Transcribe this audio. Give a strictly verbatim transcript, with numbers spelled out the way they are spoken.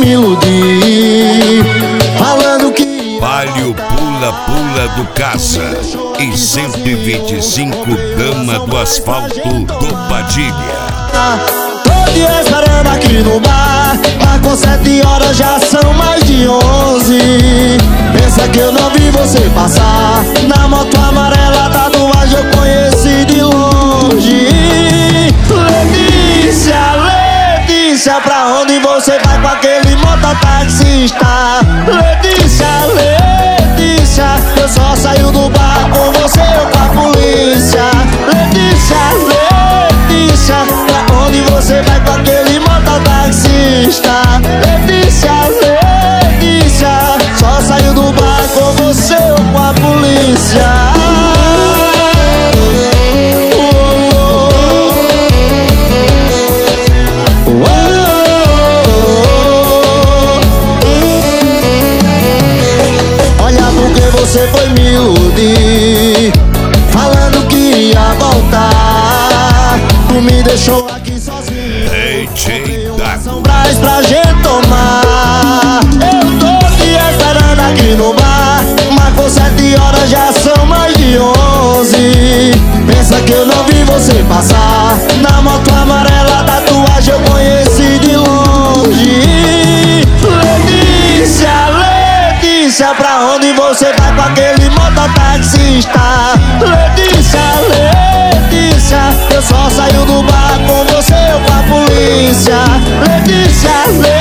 me iludir, falando que Palio Pula Pula do Caça e cento e vinte e cinco Dama do Asfalto do Padilha. tô te esperando aqui no bar, mas com sete horas já são mais de onze. Pensa que eu não vi você passar na moto amarela, tatuagem eu conheci de longe. Letícia, Letícia, pra onde você vai com aquele mototaxista? Letícia, Letícia, eu só saio do bar com você ou com a polícia. Letícia, Letícia, pra onde você vai com aquele mototaxista? Letícia, Letícia, só saio do bar com você ou com a polícia. Você foi me iludir, falando que ia voltar. Tu me deixou aqui sozinho, D J Dago Brás pra gente tomar. Eu tô te esperando aqui no bar, mas com sete horas já são mais de onze. Pensa que eu não vi você passar na moto amarela, tatuagem eu conheci de longe. Letícia, Letícia, pra onde você vai com aquele mototaxista? Letícia, Letícia, eu só saio do bar com você ou com a polícia. Letícia, Letícia,